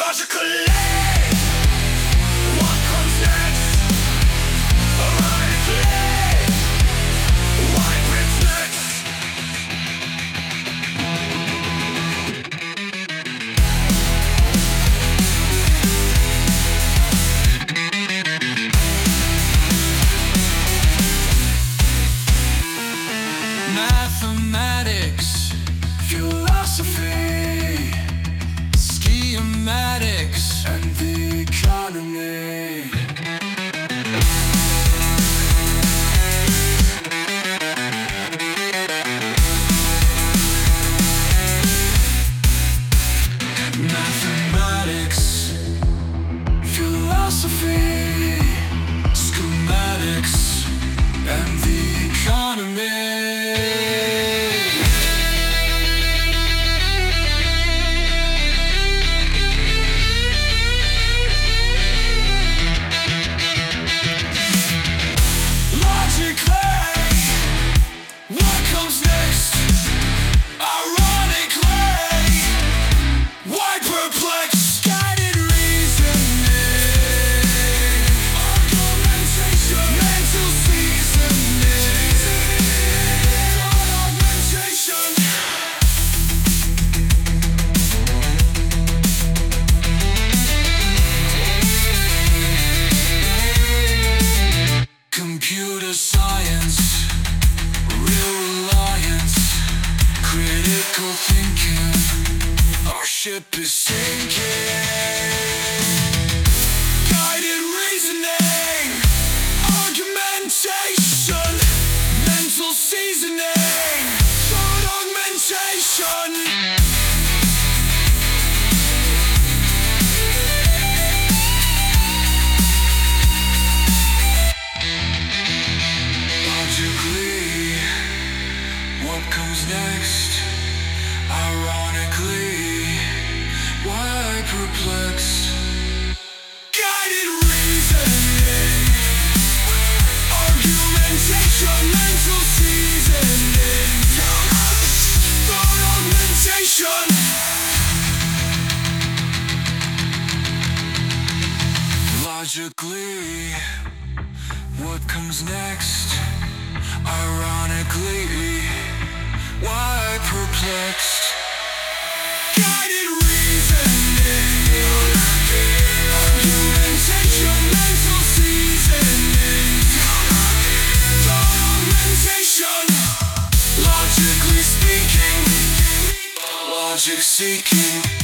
Logically, what comes next? Ironically, why reflect? Mathematics, philosophy, schematics, and the economy. Mathematics, philosophy, schematics, and the economy. Computer science, real reliance, critical thinking, our ship is sinking. Guided reasoning, argumentation, mental seasoning, thought augmentation. What comes next? Ironically, why perplexed? Guided reasoning, argumentation, mental seasoning, thought augmentation. Logically, what comes next? Ironically, why perplexed? Guided reasoning, argumentation, mental seasoning, thought augmentation. Logically speaking, logic seeking.